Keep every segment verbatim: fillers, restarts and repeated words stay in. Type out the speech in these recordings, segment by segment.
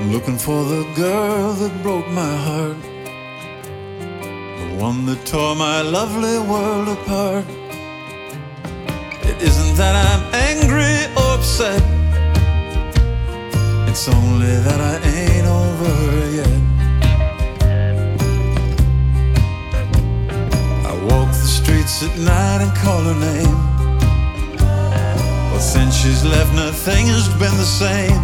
Looking for the girl that broke my heart, the one that tore my lovely world apart. It isn't that I'm angry or upset, it's only that I ain't over her yet. I walk the streets at night and call her name, but since she's left nothing has been the same.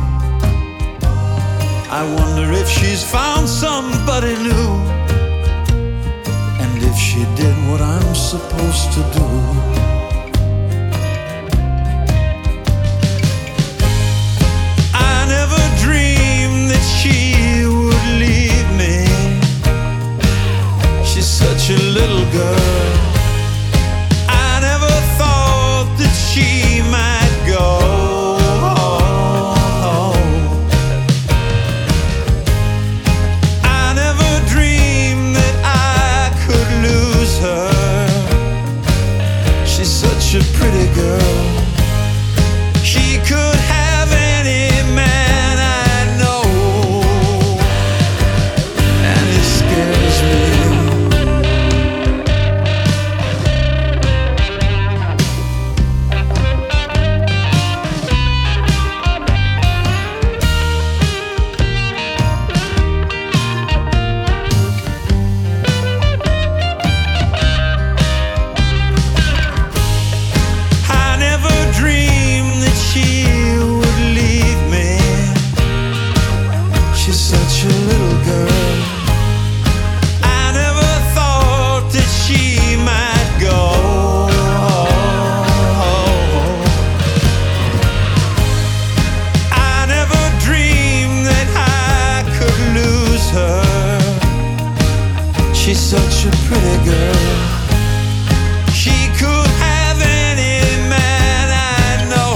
I wonder if she's found somebody new, and if she did what I'm supposed to do. I never dreamed that she would leave me. She's such a little girl. I never thought that she might go. Such a pretty girl. She could have any man I know, and it scares me. Such a little girl. I never thought that she might go. I never dreamed that I could lose her. She's such a pretty girl. She could have any man I know,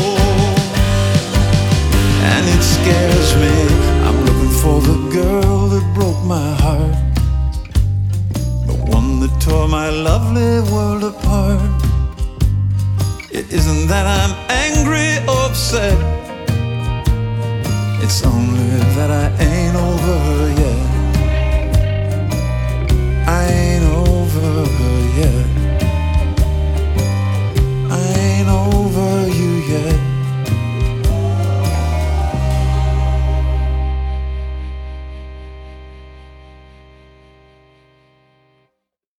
and it scares me. For the girl that broke my heart, the one that tore my lovely world apart. It isn't that I'm angry or upset, it's only that I ain't over her yet.